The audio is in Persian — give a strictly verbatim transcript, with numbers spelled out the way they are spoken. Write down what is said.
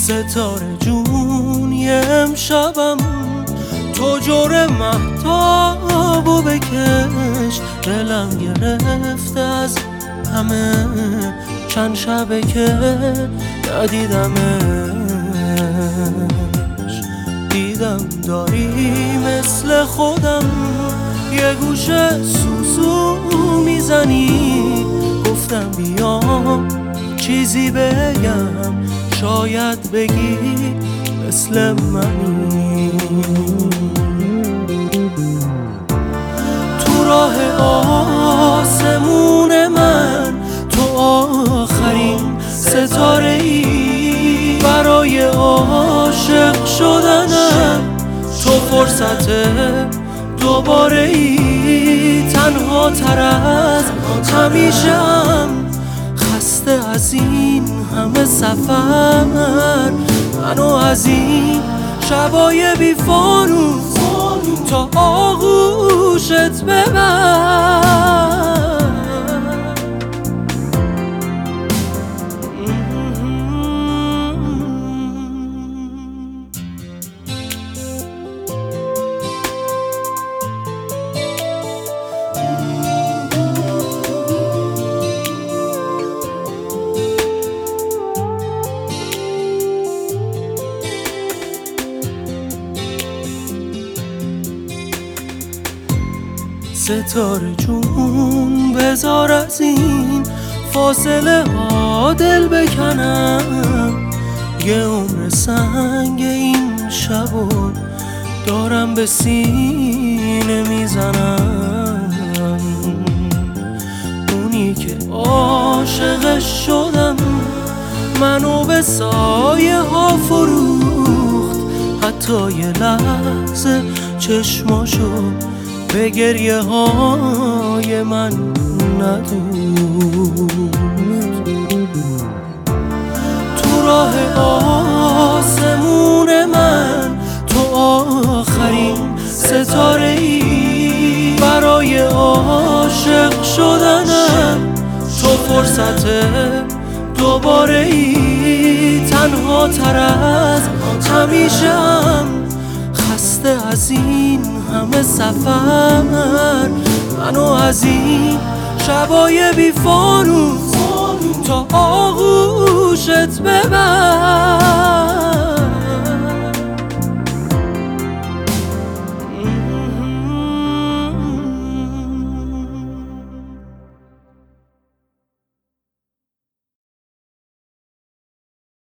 ستاره جونی امشبم تو جور مهتابو بکش، دلم گرفته از همه چند شبه که ندیدمش. دیدم داری مثل خودم یه گوشه سوسو میزنی، گفتم بیام چیزی بگم شاید بگی مثل منی. تو راه آسمون من تو آخرین ستاره ای، برای عاشق شدنم تو فرصت دوباره ای. تنها تر از همیشه‌ام، خسته از این همه سفر، منو از این شبای بی فانوس تا آغوشت ببر. ستاره جون بذار از این فاصله ها دل بکنم، یه عمر سنگ این شبو دارم به سینه میزنم. اونی که عاشقش شدم منو به سایه ها فروخت، حتی یه لحظه چشماشو به گریه های من ندود. تو راه آسمون من تو آخرین ستاره ای، برای عاشق شدنم تو فرصت دوباره ای. تنها تر از همیشه‌ام، خسته از این همه سفر، منو از این شبای بی فانوس تا آغوشت ببر.